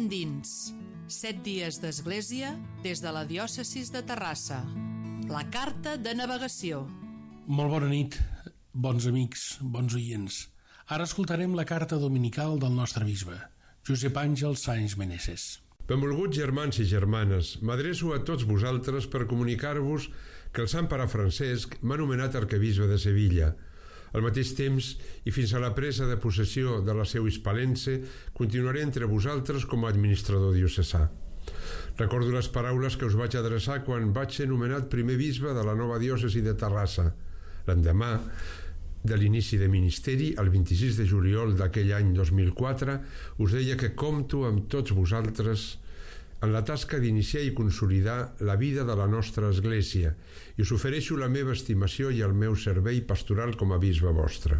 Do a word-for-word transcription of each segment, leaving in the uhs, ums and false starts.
endins. Set dies d'església des de la diòcesi de Terrassa. La carta de navegació. Molt bona nit, bons amics, bons oients. Ara escoltarem la carta dominical del nostre bisbe, Josep Àngel Sáenz Meneses. Benvolguts germans i germanes, m'adreço a tots vosaltres per comunicar-vos que el sant pare Francesc m'ha nomenat arquebisbe de Sevilla. Al mateix temps, i fins a la presa de possessió de la seu hispalense, continuaré entre vosaltres com a administrador diocesà. Recordo les paraules que us vaig adreçar quan vaig ser nomenat primer bisbe de la nova diòcesi de Terrassa. L'endemà de l'inici de ministeri, el vint-i-sis de juliol d'aquell any dos mil quatre, us deia que compto amb tots vosaltres en la tasca d'iniciar i consolidar la vida de la nostra Església i us ofereixo la meva estimació i el meu servei pastoral com a bisbe vostre.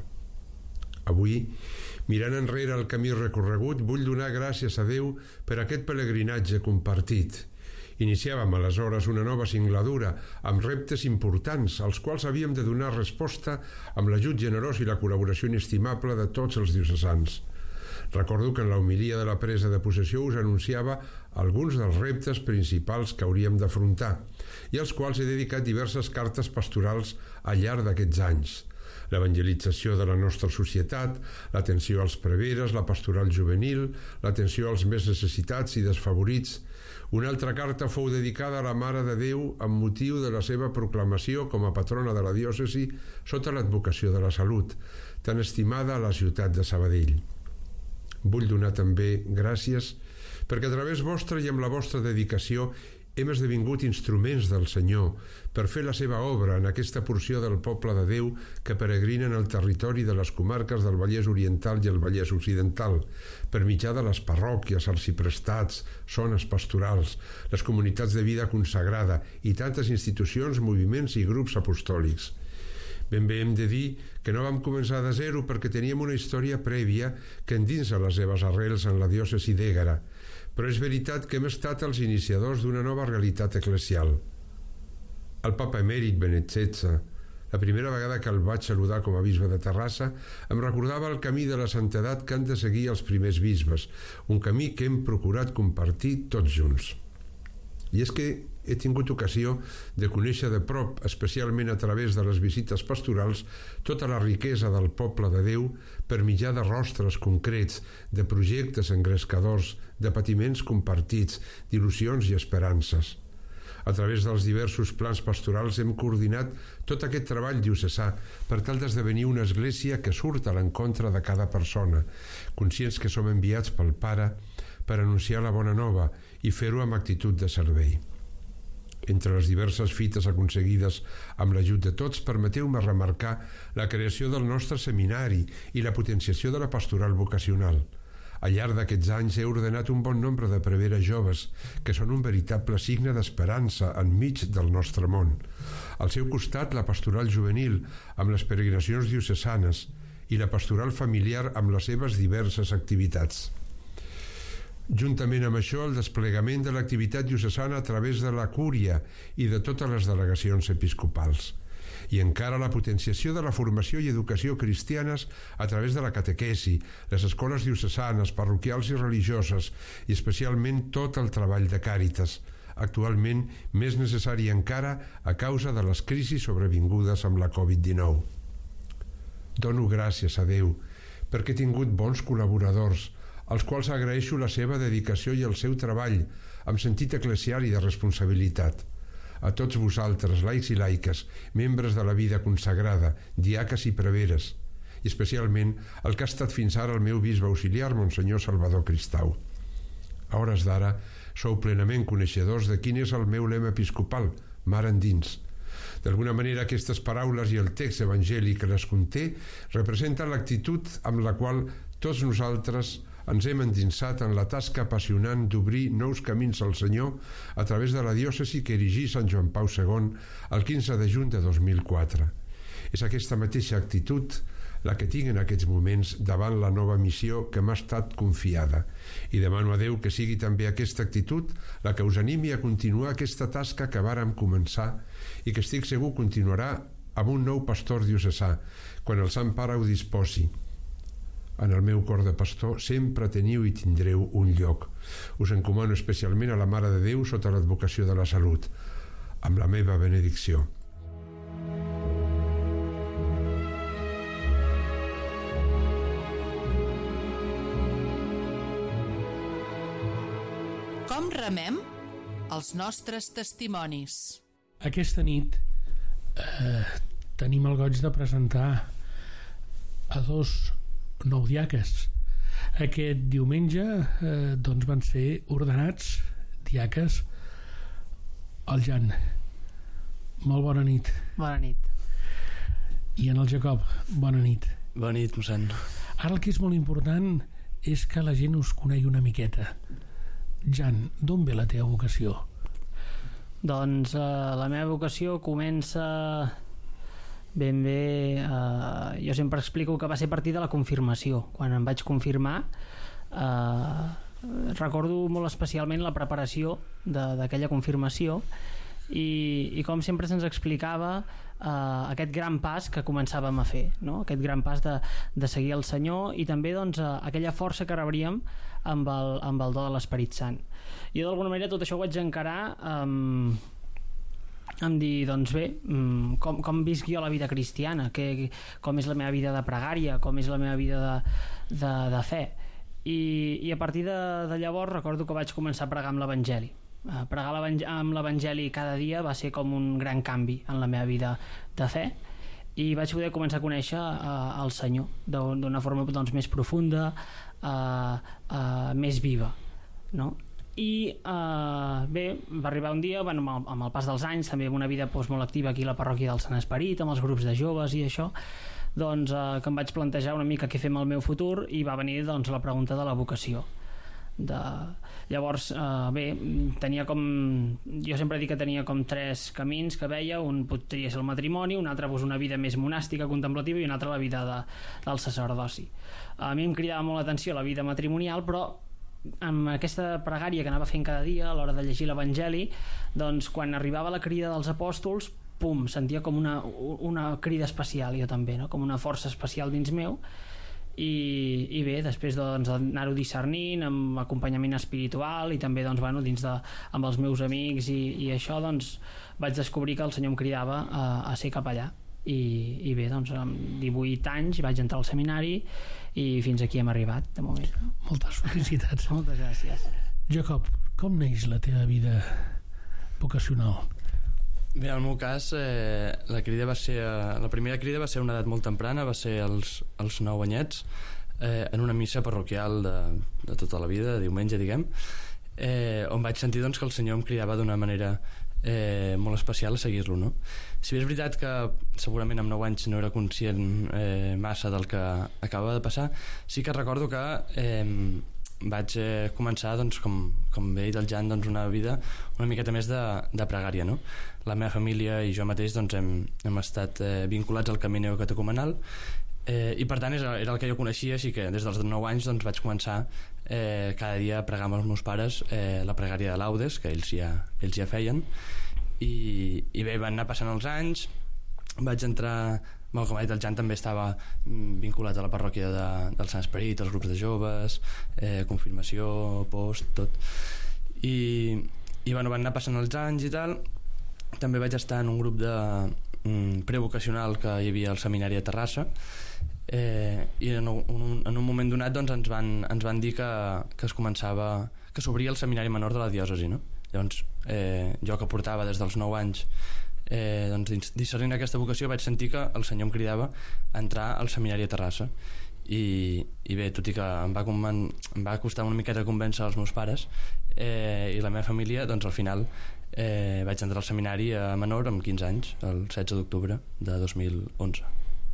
Avui, mirant enrere el camí recorregut, vull donar gràcies a Déu per aquest pelegrinatge compartit. Iniciàvem aleshores una nova singladura amb reptes importants als quals havíem de donar resposta amb l'ajut generós i la col·laboració inestimable de tots els diocesans. Recordo que en la homilia de la presa de possessió us anunciava alguns dels reptes principals que hauríem d'afrontar i als quals he dedicat diverses cartes pastorals al llarg d'aquests anys. L'evangelització de la nostra societat, l'atenció als preveres, la pastoral juvenil, l'atenció als més necessitats i desfavorits. Una altra carta fou dedicada a la Mare de Déu amb motiu de la seva proclamació com a patrona de la diòcesi sota l'advocació de la salut, tan estimada a la ciutat de Sabadell. Vull donar també gràcies perquè a través vostra i amb la vostra dedicació hem esdevingut instruments del Senyor per fer la seva obra en aquesta porció del poble de Déu que peregrina en el territori de les comarques del Vallès Oriental i el Vallès Occidental, per mitjà de les parròquies, arxiprestats, zones pastorals, les comunitats de vida consagrada i tantes institucions, moviments i grups apostòlics. Ben bé hem de dir que no vam començar de zero perquè teníem una història prèvia que endinsa les seves arrels en la diòcesi d'Ègara, però és veritat que hem estat els iniciadors d'una nova realitat eclesial. El papa emèrit Benet setze, la primera vegada que el vaig saludar com a bisbe de Terrassa, em recordava el camí de la santedat que han de seguir els primers bisbes, un camí que hem procurat compartir tots junts. I és que he tingut ocasió de conèixer de prop, especialment a través de les visites pastorals, tota la riquesa del poble de Déu per mitjà de rostres concrets, de projectes engrescadors, de patiments compartits, d'il·lusions i esperances. A través dels diversos plans pastorals hem coordinat tot aquest treball diocesà per tal d'esdevenir una església que surt a l'encontre de cada persona, conscients que som enviats pel Pare per anunciar la bona nova i fer-ho amb actitud de servei. Entre les diverses fites aconseguides amb l'ajut de tots, permeteu-me remarcar la creació del nostre seminari i la potenciació de la pastoral vocacional. Al llarg d'aquests anys he ordenat un bon nombre de preveres joves, que són un veritable signe d'esperança enmig del nostre món. Al seu costat, la pastoral juvenil, amb les peregrinacions diocesanes, i la pastoral familiar amb les seves diverses activitats. Juntament amb això, el desplegament de l'activitat diocesana a través de la cúria i de totes les delegacions episcopals. I encara la potenciació de la formació i educació cristianes a través de la catequesi, les escoles diocesanes, parroquials i religioses, i especialment tot el treball de càritas, actualment més necessari encara a causa de les crisis sobrevingudes amb la covid dinou. Dono gràcies a Déu perquè he tingut bons col·laboradors, als quals agraeixo la seva dedicació i el seu treball amb sentit eclesial i de responsabilitat. A tots vosaltres, laics i laiques, membres de la vida consagrada, diaques i preveres, i especialment el que ha estat fins ara el meu bisbe auxiliar, Monsenyor Salvador Cristau. A hores d'ara, sou plenament coneixedors de quin és el meu lema episcopal, mar endins. D'alguna manera, aquestes paraules i el text evangèlic que les conté representen l'actitud amb la qual tots nosaltres ens hem endinsat en la tasca apassionant d'obrir nous camins al Senyor a través de la diòcesi que erigí Sant Joan Pau segon el quinze de juny de dos mil quatre. És aquesta mateixa actitud la que tinc en aquests moments davant la nova missió que m'ha estat confiada, i demano a Déu que sigui també aquesta actitud la que us animi a continuar aquesta tasca que vàrem començar i que estic segur continuarà amb un nou pastor diocesà quan el Sant Pare ho disposi. En el meu cor de pastor sempre teniu i tindreu un lloc. Us encomano especialment a la Mare de Déu sota l'advocació de la salut, amb la meva benedicció. Com remem els nostres testimonis? Aquesta nit eh, tenim el goig de presentar a dos noudiaques. Aquest diumenge eh, doncs van ser ordenats diaques el Jan. Molt bona nit. Bona nit. I en el Jacob, bona nit. Bona nit, mossèn. Ara el que és molt important és que la gent us conegui una miqueta. Jan, d'on ve la teva vocació? Doncs eh, la meva vocació comença ben bé... Eh, jo sempre explico que va ser a partir de la confirmació. Quan em vaig confirmar, eh, recordo molt especialment la preparació d'aquella confirmació i, i com sempre se'ns explicava eh, aquest gran pas que començàvem a fer, no? Aquest gran pas de, de seguir el Senyor i també doncs, eh, aquella força que rebríem amb el, amb el do de l'Esperit Sant. Jo d'alguna manera tot això ho vaig encarar amb, amb dir, doncs bé, com, com visc jo la vida cristiana, que, com és la meva vida de pregària, com és la meva vida de, de, de fe. I, i a partir de, de llavors recordo que vaig començar a pregar amb l'Evangeli. Pregar amb l'Evangeli cada dia va ser com un gran canvi en la meva vida de fe i vaig poder començar a conèixer uh, el Senyor d'una forma doncs, més profunda, uh, uh, més viva, no? I uh, bé, va arribar un dia, bueno, amb, el, amb el pas dels anys, també amb una vida doncs, molt activa aquí a la parròquia del Sant Esperit, amb els grups de joves i això, doncs uh, que em vaig plantejar una mica què fer amb el meu futur i va venir doncs, la pregunta de la vocació. De... Llavors, eh, bé, tenia com... Jo sempre dic que tenia com tres camins que veia, un podria ser el matrimoni, un altre pues, una vida més monàstica, contemplativa i un altre la vida de, del sacerdoci. A mi em cridava molt l'atenció la vida matrimonial, però amb aquesta pregària que anava fent cada dia a l'hora de llegir l'Evangeli, doncs quan arribava la crida dels apòstols, pum, sentia com una, una crida especial jo també, no? Com una força especial dins meu. I, i bé, després doncs, anar-ho discernint amb acompanyament espiritual i també doncs, bueno, dins de, amb els meus amics i, i això doncs, vaig descobrir que el Senyor em cridava a, a ser capellà i, i bé, doncs amb divuit anys vaig entrar al seminari i fins aquí hem arribat de moment. Moltes felicitats. Moltes gràcies. Jacob, com neix la teva vida vocacional? Bé, en el meu cas eh, la crida va ser la primera crida va ser a una edat molt temprana, va ser als, als nou anyets eh, en una missa parroquial de, de tota la vida, de diumenge diguem, eh, on vaig sentir doncs, que el Senyor em cridava d'una manera eh, molt especial a seguir-lo, no? Si bé és veritat que segurament amb nou anys no era conscient eh, massa del que acabava de passar, sí que recordo que eh, vaig eh, començar, doncs, com, com bé dit el Jan, doncs, una vida una miqueta més de, de pregària, no? La meva família i jo mateix doncs, hem, hem estat eh, vinculats al camí neocatecumenal eh, i per tant era, era el que jo coneixia, així que des dels nou anys doncs, vaig començar eh, cada dia a pregar amb els meus pares eh, la pregària de laudes, que ells ja, ells ja feien i, i bé, van anar passant els anys, vaig entrar... Bueno, com ha dit el Jan, també estava vinculat a la parròquia de, del Sant Esperit, els grups de joves, eh, confirmació, post, tot. I, i bueno, van anar passant els anys i tal. També vaig estar en un grup de mm, prevocacional que hi havia al seminari de Terrassa eh, i en un, en un moment donat doncs, ens, van, ens van dir que, que es començava, que s'obria el seminari menor de la diòcesi, no? Llavors, eh, jo que portava des dels nou anys Eh, doncs discernint aquesta vocació vaig sentir que el Senyor em cridava a entrar al seminari a Terrassa i, i bé, tot i que em va, em va costar una miqueta convèncer els meus pares eh, i la meva família, doncs al final eh, vaig entrar al seminari a menor amb quinze anys, el setze d'octubre de dos mil onze.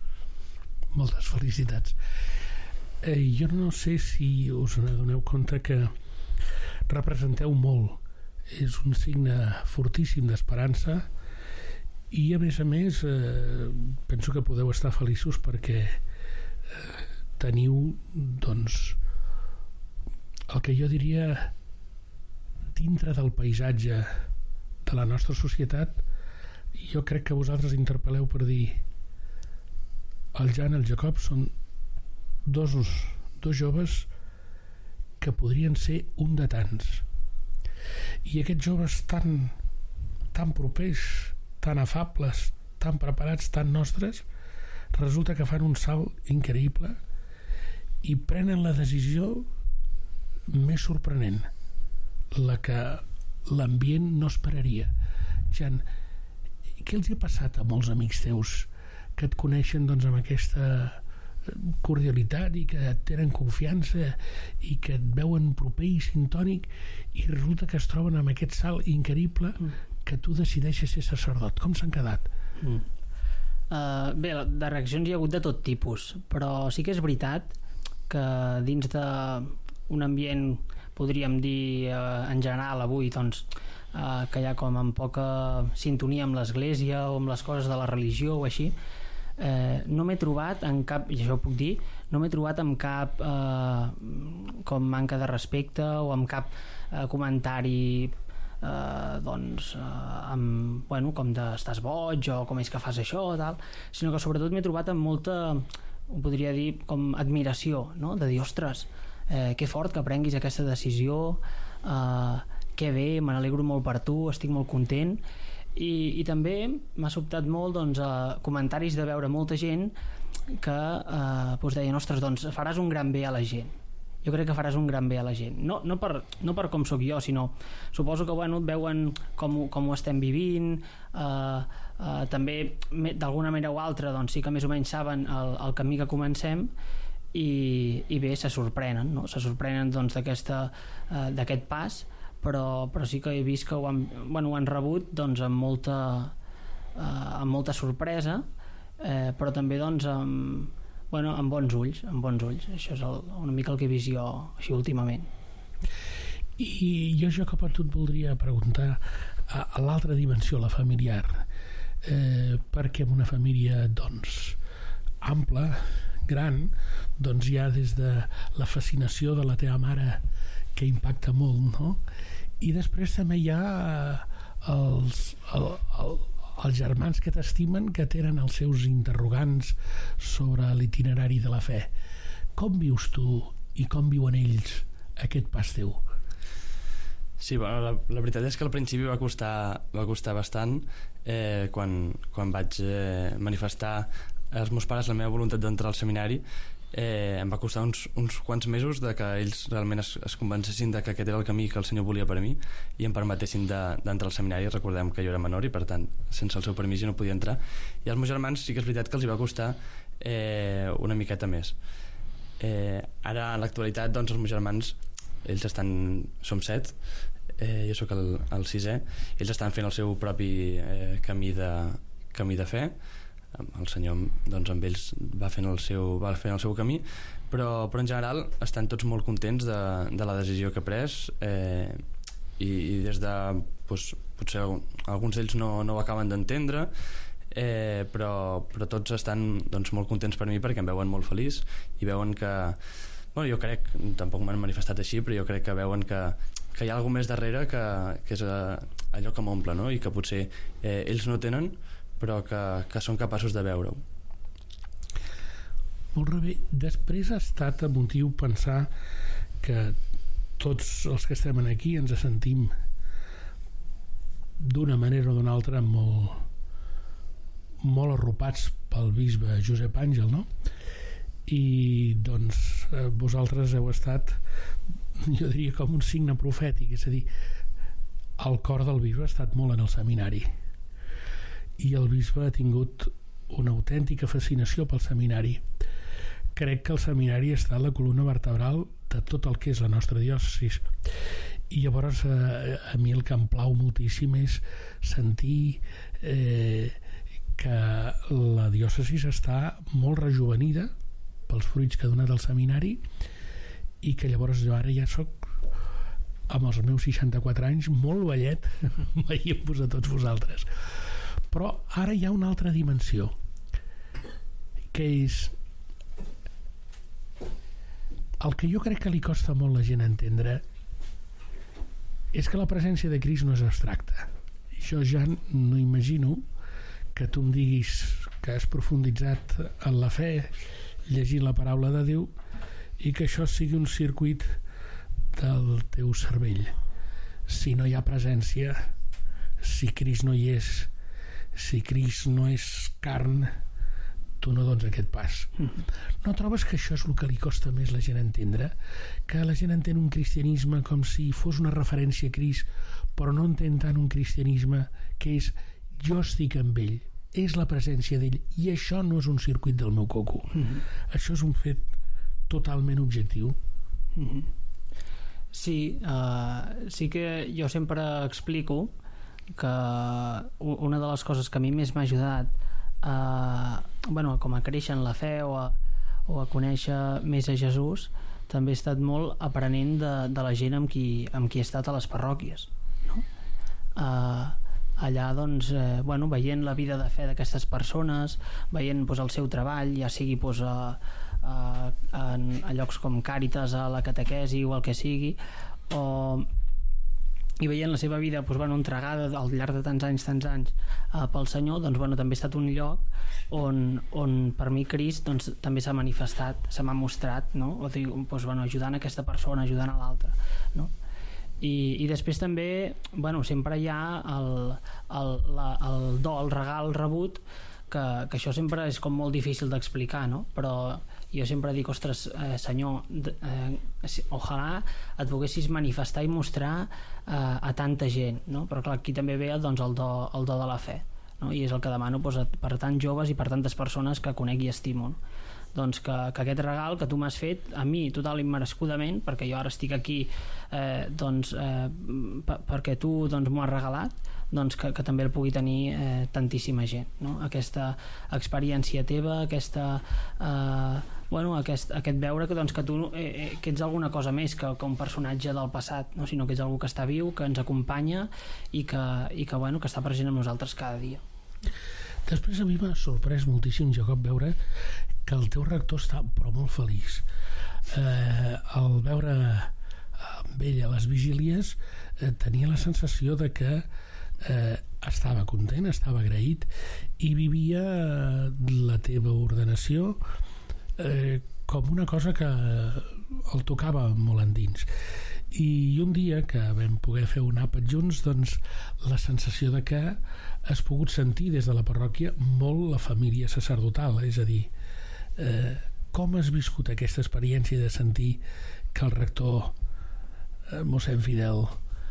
Moltes felicitats. eh, jo no sé si us adoneu compte que representeu molt, és un signe fortíssim d'esperança i a més a més eh, penso que podeu estar feliços perquè eh, teniu doncs el que jo diria dintre del paisatge de la nostra societat. Jo crec que vosaltres interpel·leu per dir el Jan i el Jacob són dos dos joves que podrien ser un de tants. I aquests joves tan, tan propers, tan afables, tan preparats, tan nostres, resulta que fan un salt increïble i prenen la decisió més sorprenent, la que l'ambient no esperaria. Jan, què els ha passat a molts amics teus que et coneixen doncs, amb aquesta cordialitat i que et tenen confiança i que et veuen proper i sintònic, i resulta que es troben amb aquest salt increïble que tu decideixes ser sacerdot? Com s'han quedat? Mm. Uh, bé, de reaccions hi ha hagut de tot tipus, però sí que és veritat que dins d'un ambient, podríem dir uh, en general avui, doncs, uh, que hi ha com amb poca sintonia amb l'església o amb les coses de la religió o així, eh, no m'he trobat en cap, i això ho puc dir, no m'he trobat amb cap eh, com manca de respecte o amb cap eh, comentari eh, doncs eh, amb, bueno, com de estàs boig o com és que fas això o tal, sinó que sobretot m'he trobat amb molta, ho podria dir com admiració, no? De dir, ostres, eh, que fort que prenguis aquesta decisió, eh, que bé, me n'alegro molt per tu, estic molt content. I, i també m'ha sobtat molt doncs, eh, comentaris de veure molta gent que eh, doncs deien, ostres, doncs faràs un gran bé a la gent. Jo crec que faràs un gran bé a la gent. No, no, per, no per com sóc jo, sinó suposo que bueno, veuen com, com ho estem vivint, eh, eh, també d'alguna manera o altra doncs, sí que més o menys saben el, el camí que comencem, i, i bé, se sorprenen, no? Se sorprenen doncs, d'aquesta, eh, d'aquest pas, però, però sí que he vist que ho han, bueno, ho han rebut doncs, amb, molta, eh, amb molta sorpresa, eh, però també doncs, amb, bueno, amb bons ulls, amb bons ulls. Això és el, una mica el que he vist jo així últimament. I jo, Jacob, a tu et voldria preguntar a, a l'altra dimensió, la familiar, eh, perquè en una família doncs, ampla, gran, doncs hi ha des de la fascinació de la teva mare, que impacta molt, no? I després també hi ha els, el, el, els germans que t'estimen, que tenen els seus interrogants sobre l'itinerari de la fe. Com vius tu i com viuen ells aquest pas teu? Sí, bueno, la, la veritat és que al principi va costar, va costar bastant eh, quan, quan vaig eh, manifestar als meus pares la meva voluntat d'entrar al seminari. Eh, em va costar uns, uns quants mesos de que ells realment es, es convencessin de que aquest era el camí que el Senyor volia per a mi i em permetessin d'entrar de, al seminari. Recordem que jo era menor i per tant sense el seu permís jo no podia entrar, i als meus germans sí que és veritat que els hi va costar eh, una miqueta més. eh, ara en l'actualitat doncs els meus germans, ells estan, som set, eh, jo sóc el, el sisè, ells estan fent el seu propi eh, camí de, camí de fe. El senyor doncs, amb ells va fent el seu, va fent el seu camí, però, però en general estan tots molt contents de, de la decisió que he pres, eh, i, i des de doncs, potser alguns d'ells no, no ho acaben d'entendre, eh, però, però tots estan doncs, molt contents per mi perquè em veuen molt feliç i veuen que, bueno, jo crec, tampoc m'han manifestat així, però jo crec que veuen que, que hi ha alguna més darrere que, que és allò que m'omple, no? I que potser eh, ells no tenen, però que, que són capaços de veure-ho. Molt bé. Després ha estat emotiu pensar que tots els que estem aquí ens sentim d'una manera o d'una altra molt, molt arropats pel bisbe Josep Àngel, no? I doncs vosaltres heu estat, jo diria, com un signe profètic, és a dir, el cor del bisbe ha estat molt en el seminari, i el bisbe ha tingut una autèntica fascinació pel seminari. Crec que el seminari està a la columna vertebral de tot el que és la nostra diòcesi, i llavors a, a mi el que em plau moltíssim és sentir eh, que la diòcesi està molt rejuvenida pels fruits que ha donat el seminari, i que llavors jo ara ja soc, amb els meus seixanta-quatre anys, molt vellet veient-vos a tots vosaltres. Però ara hi ha una altra dimensió, que és el que jo crec que li costa molt a la gent entendre, és que la presència de Crist no és abstracta. Jo ja no imagino que tu em diguis que has profunditzat en la fe llegint la paraula de Déu i que això sigui un circuit del teu cervell. Si no hi ha presència, si Crist no hi és, si Crist no és carn, tu no dones aquest pas. Mm-hmm. No trobes que això és el que li costa més la gent entendre? Que la gent entén un cristianisme com si fos una referència a Crist, però no entén tant un cristianisme que és jo estic amb ell, és la presència d'ell, i això no és un circuit del meu coco. Mm-hmm. Això és un fet totalment objectiu. Mm-hmm. Sí, uh, sí que jo sempre explico que una de les coses que a mi més m'ha ajudat a, bueno, com a créixer en la fe o a, o a conèixer més a Jesús, també he estat molt aprenent de, de la gent amb qui, amb qui he estat a les parròquies, no? Uh, allà doncs, eh, bueno, veient la vida de fe d'aquestes persones, veient pues, el seu treball, ja sigui pues, a, a, a, a llocs com Càritas, a la catequesi o el que sigui, o i veient la seva vida doncs, bueno, entregada al llarg de tants anys, tants anys eh, pel Senyor, doncs bueno, també ha estat un lloc on, on per mi Crist doncs, també s'ha manifestat, se m'ha mostrat, no? O dir, doncs, bueno, ajudant a aquesta persona, ajudant a l'altra, no? I, i després també bueno, sempre hi ha el, el, la, el do, el regal rebut, que, que això sempre és com molt difícil d'explicar, no? Però jo sempre dic, ostres, eh, Senyor, eh, ojalà et poguessis manifestar i mostrar eh, a tanta gent, no? Però clar, aquí també ve doncs, el, do, el do de la fe, no? I és el que demano doncs, per tants joves i per tantes persones que conec i estimo, no? Doncs que, que aquest regal que tu m'has fet a mi total immerescudament, perquè jo ara estic aquí eh, doncs, eh, perquè tu doncs, m'ho has regalat, doncs que, que també el pugui tenir eh, tantíssima gent, no? Aquesta experiència teva, aquesta eh, bueno, aquest, aquest veure que, doncs, que tu eh, que ets alguna cosa més que, que un personatge del passat, no? Sinó que ets algú que està viu, que ens acompanya i que, i que, bueno, que està present amb nosaltres cada dia. Després a mi m'ha sorprès moltíssim, Jacob, veure que el teu rector està però molt feliç. Eh, al veure amb ell a les vigílies eh, tenia la sensació de que eh, estava content, estava agraït i vivia la teva ordenació eh, com una cosa que el tocava molt endins. I un dia que vam poder fer un àpat junts, doncs la sensació de que has pogut sentir des de la parròquia molt la família sacerdotal, és a dir, eh, com has viscut aquesta experiència de sentir que el rector eh, mossèn Fidel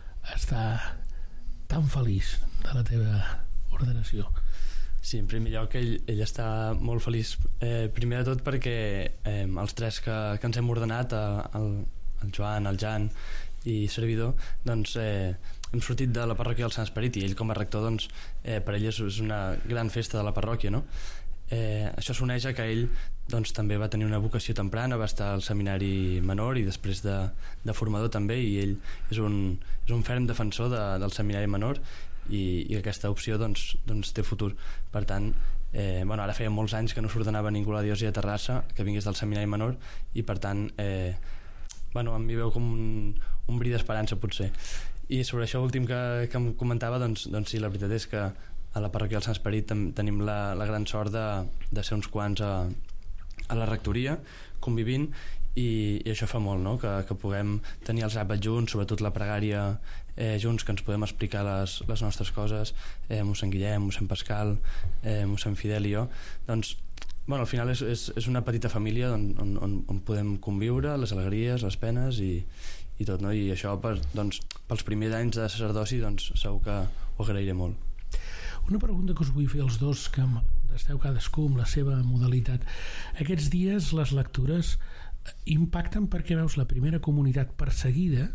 està tan feliç de la teva ordenació? Sí, en primer lloc ell, ell està molt feliç, eh, primer de tot perquè eh, els tres que, que ens hem ordenat, el, el Joan, el Jan i servidor, doncs eh, hem sortit de la parròquia del Sant Esperit i ell com a rector, doncs, eh, per ell és, és una gran festa de la parròquia, no? Eh, això s'uneix a que ell doncs, també va tenir una vocació temprana, va estar al seminari menor i després de, de formador també, i ell és un, és un ferm defensor de, del seminari menor i, i aquesta opció doncs, doncs té futur. Per tant, eh, bueno, ara feia molts anys que no s'ordenava ningú a la diòcesi de Terrassa que vingués del seminari menor i per tant eh, bueno, em veu com un, un bri d'esperança potser. I sobre això últim que, que em comentava, doncs, doncs sí, la veritat és que a la parròquia del Sant Esperit tenim la, la gran sort de, de ser uns quants a, a la rectoria convivint i, i això fa molt, no? que, que puguem tenir els àpats junts, sobretot la pregària eh, junts, que ens podem explicar les, les nostres coses, eh, mossèn Guillem, mossèn Pascal, eh, mossèn Fidel i jo, doncs bueno, al final és, és, és una petita família on, on, on, on podem conviure les alegries, les penes i, i tot, no? I això per, doncs, pels primers anys de sacerdoci doncs, segur que ho agrairé molt. Una pregunta que us vull fer als dos, que me la contesteu cadascú amb la seva modalitat. Aquests dies les lectures impacten perquè veus la primera comunitat perseguida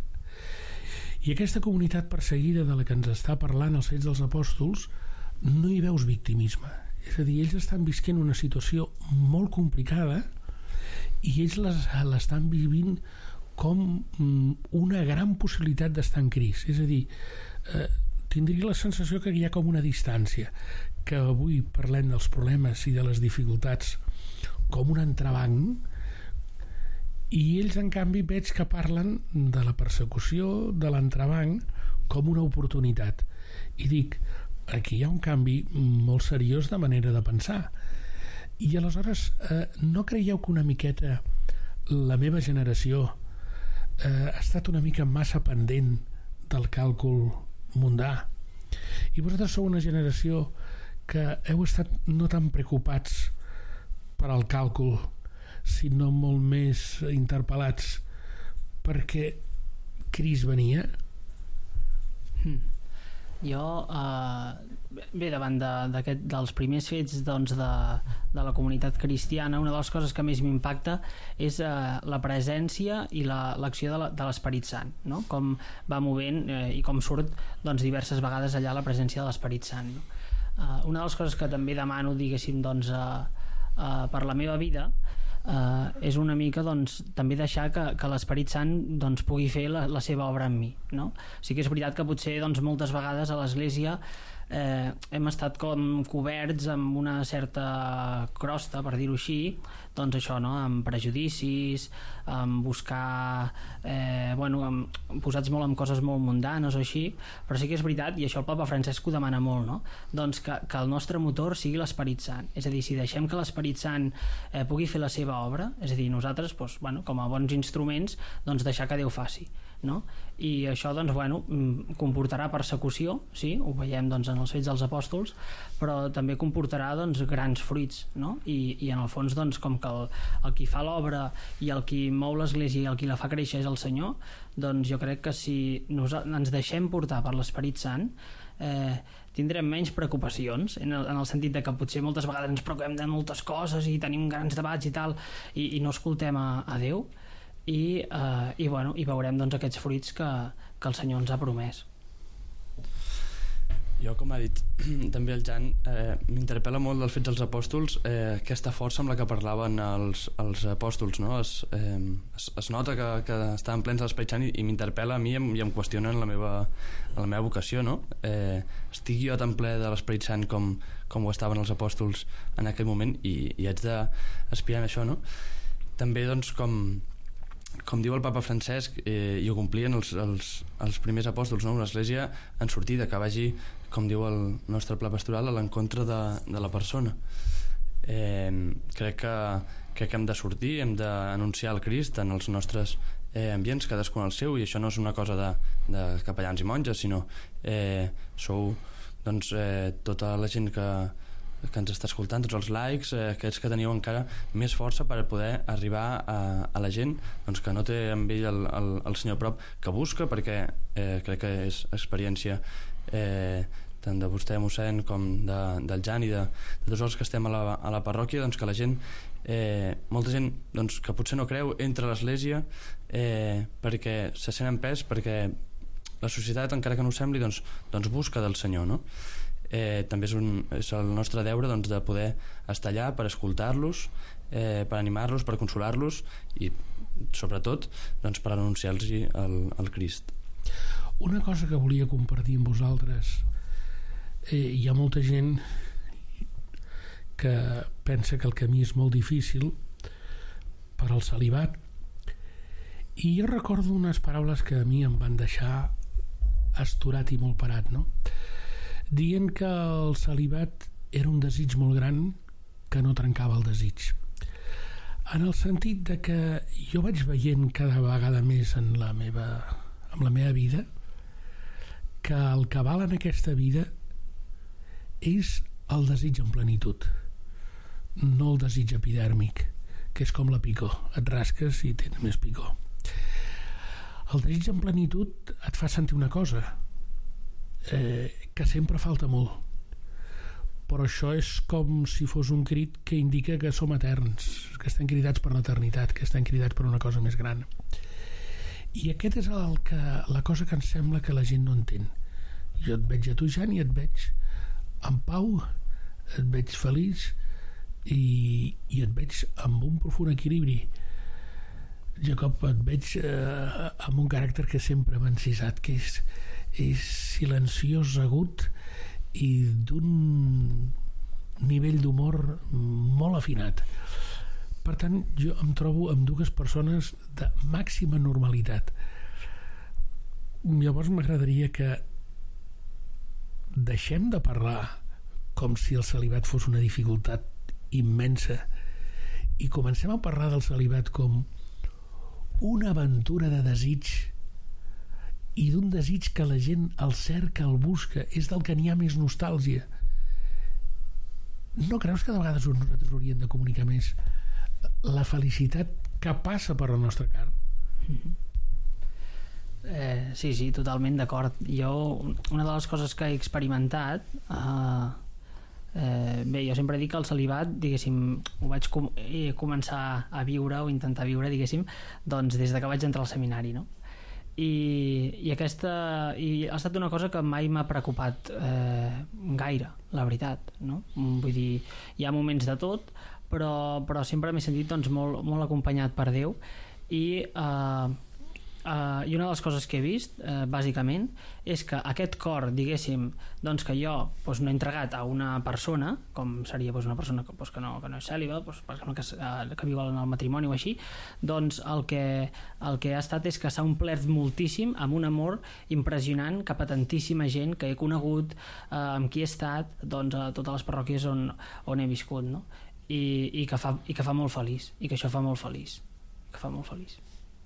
i aquesta comunitat perseguida de la que ens està parlant els Fets dels Apòstols no hi veus victimisme. És a dir, ells estan visquent una situació molt complicada i ells l'estan vivint com una gran possibilitat d'estar en Crist. És a dir, eh, tindria la sensació que hi ha com una distància, que avui parlem dels problemes i de les dificultats com un entrebanc i ells en canvi veig que parlen de la persecució, de l'entrebanc com una oportunitat. I dic, aquí hi ha un canvi molt seriós de manera de pensar. I aleshores, eh, no creieu que una miqueta la meva generació eh, ha estat una mica massa pendent del càlcul mundà, i vosaltres sou una generació que heu estat no tan preocupats per al càlcul, sinó molt més interpel·lats perquè Crist venia. hmm. Jo eh, bé, davant de, de, dels primers fets doncs, de, de la comunitat cristiana, una de les coses que més m'impacta és eh, la presència i la, l'acció de, la, de l'Esperit Sant, no? Com va movent eh, i com surt doncs, diverses vegades allà la presència de l'Esperit Sant, no? eh, una de les coses que també demano, diguéssim, doncs, eh, eh, per la meva vida Uh, és una mica doncs, també deixar que, que l'Esperit Sant doncs, pugui fer la, la seva obra en mi, no? Sí que és veritat que potser doncs, moltes vegades a l'Església eh, hem estat com coberts amb una certa crosta, per dir-ho així, doncs això, no? Amb prejudicis, amb buscar eh, bueno, amb, posats molt en coses molt mundanes o així, però sí que és veritat, i això el Papa Francesc ho demana molt, no? Doncs que, que el nostre motor sigui l'Esperit Sant, és a dir, si deixem que l'Esperit Sant eh, pugui fer la seva obra, és a dir, nosaltres doncs, bueno, com a bons instruments doncs deixar que Déu faci, no? I això doncs, bueno, comportarà persecució, sí, ho veiem doncs, en els fets dels apòstols, però també comportarà doncs, grans fruits, no? I, i en el fons doncs, com que el, el qui fa l'obra i el qui mou l'Església i el qui la fa créixer és el Senyor, doncs jo crec que si nos, ens deixem portar per l'Esperit Sant eh, tindrem menys preocupacions en el, en el sentit de que potser moltes vegades ens preocupem de moltes coses i tenim grans debats i tal i, i no escoltem a, a Déu i, eh, i, bueno, i veurem doncs, aquests fruits que, que el Senyor ens ha promès. Jo, com ha dit també el Jan, eh, m'interpel·la molt dels fets dels apòstols, eh, aquesta força amb la que parlaven els, els apòstols, no? Es, eh, es, es nota que, que estaven plens de l'Esperit Sant i, i m'interpel·la a mi i em, i em qüestionen la meva, la meva vocació, no? Eh, estic jo tan ple de l'Esperit Sant com, com ho estaven els apòstols en aquell moment i, i haig d'aspirar en això, no? També, doncs, com com diu el Papa Francesc, eh, i ho complien els, els, els primers apòstols, no? Una església en sortida, que vagi, com diu el nostre pla pastoral, a l'encontre de, de la persona. Eh, crec que, crec que hem de sortir, hem d'anunciar el Crist en els nostres eh, ambients, cadascun el seu, i això no és una cosa de, de capellans i monges, sinó eh, sou doncs, eh, tota la gent que que ens està escoltant, tots els laics, eh, aquells que teniu encara més força per poder arribar a, a la gent doncs, que no té amb ell el, el, el Senyor prop, que busca, perquè eh, crec que és experiència eh, tant de vostè, mossèn, com de, del Jan i de, de tots els que estem a la, a la parròquia, doncs que la gent eh, molta gent doncs, que potser no creu entra a l'església eh, perquè se sent empès, perquè la societat, encara que no ho sembli, doncs, doncs busca del Senyor, no? Eh, també és, un, és el nostre deure doncs, de poder estar allà per escoltar-los, eh, per animar-los, per consolar-los i sobretot doncs, per anunciar-los el, el Crist. Una cosa que volia compartir amb vosaltres, eh, hi ha molta gent que pensa que el camí és molt difícil per al celibat, i jo recordo unes paraules que a mi em van deixar asturat i molt parat, no? Dient que el celibat era un desig molt gran que no trencava el desig, en el sentit de que jo vaig veient cada vegada més en la meva, en la meva vida que el que val en aquesta vida és el desig en plenitud, no el desig epidèrmic, que és com la picor, et rasques i tens més picor. El desig en plenitud et fa sentir una cosa, Eh, que sempre falta molt, però això és com si fos un crit que indica que som eterns, que estem cridats per l'eternitat, que estem cridats per una cosa més gran, i aquest és el que, la cosa que ens sembla que la gent no entén. Jo et veig a tu, Jan, i et veig en pau, et veig feliç i, i et veig amb un profund equilibri. Jacob, et veig eh, amb un caràcter que sempre m'ha encisat, que és és silenciós, agut i d'un nivell d'humor molt afinat. Per tant, jo em trobo amb dues persones de màxima normalitat. Llavors m'agradaria que deixem de parlar com si el celibat fos una dificultat immensa i comencem a parlar del celibat com una aventura de desig, i d'un desig que la gent el cerca, el busca, és del que n'hi ha més nostàlgia. No creus que de vegades nosaltres hauríem de comunicar més la felicitat que passa per la nostra carn? Mm-hmm. Eh, sí, sí, totalment d'acord. Jo, una de les coses que he experimentat, eh, eh, bé, jo sempre dic que el celibat, diguéssim, ho vaig com eh, començar a viure o intentar viure, diguéssim, doncs des de que vaig entrar al seminari, no? I, i aquesta i ha estat una cosa que mai m'ha preocupat eh, gaire, la veritat, no? Vull dir, hi ha moments de tot, però, però sempre m'he sentit doncs, molt, molt acompanyat per Déu. I eh, Uh, i una de les coses que he vist uh, bàsicament és que aquest cor, diguéssim, doncs que jo doncs, no he entregat a una persona, com seria doncs, una persona que, doncs, que, no, que no és cèliba, doncs, per exemple, que, uh, que viu en el matrimoni o així, doncs el que, el que ha estat és que s'ha omplert moltíssim amb un amor impressionant cap a tantíssima gent que he conegut, uh, amb qui he estat, doncs, a totes les parròquies on, on he viscut, no? I, i, que fa, i que fa molt feliç, i que això fa molt feliç, que fa molt feliç.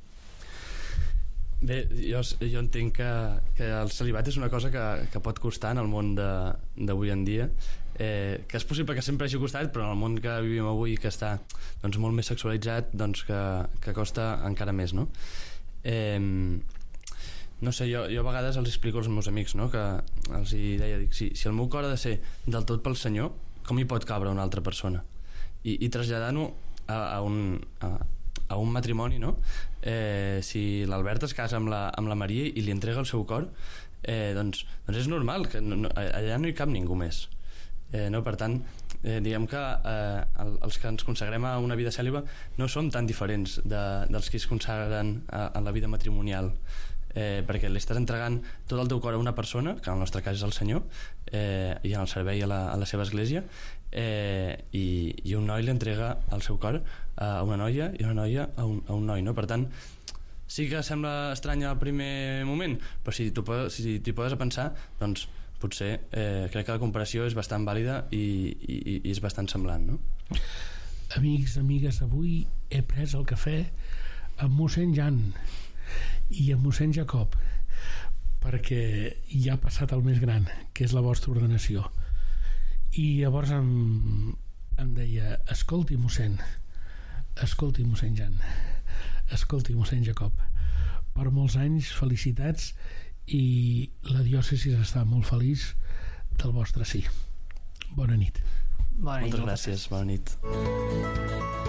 Bé, jo, jo entenc que, que el celibat és una cosa que, que pot costar en el món d'avui en dia, eh, que és possible que sempre hagi costat, però en el món que vivim avui, que està doncs, molt més sexualitzat, doncs que, que costa encara més, no? Eh, no sé, jo, jo a vegades els explico als meus amics, no? Que els hi deia, dic, si, si el meu cor ha de ser del tot pel Senyor, com hi pot cabre una altra persona? I, i traslladant-ho a, a un... A, a un matrimoni, no? Eh, si l'Albert es casa amb la, amb la Maria i li entrega el seu cor, eh, doncs, doncs és normal que no, no, allà no hi cap ningú més, eh, no? Per tant, eh, diguem que eh, el, els que ens consagrem a una vida cèliba no som tan diferents de, dels que es consagren a, a la vida matrimonial, eh, perquè li estàs entregant tot el teu cor a una persona, que en el nostre cas és el Senyor, eh, i en el servei a la, a la seva església, eh, i, i un noi li entrega el seu cor a una noia i una noia a un, a un noi, no? Per tant, sí que sembla estrany al primer moment, però si t'hi poses, si t'hi poses a pensar, doncs potser eh, crec que la comparació és bastant vàlida i, i, i és bastant semblant, no? Amics, amigues, avui he pres el cafè amb mossèn Jan i amb mossèn Jacob, perquè ja ha passat el més gran, que és la vostra ordenació. I llavors em, em deia, escolti, mossèn, escolti, mossèn Jan, escolti, mossèn Jacob, per molts anys, felicitats, i la diòcesi està molt feliç del vostre sí. Bona nit. Bona nit. Moltes gràcies, bona nit.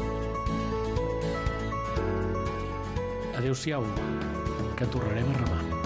Adéu-siau, que tornarem a remar.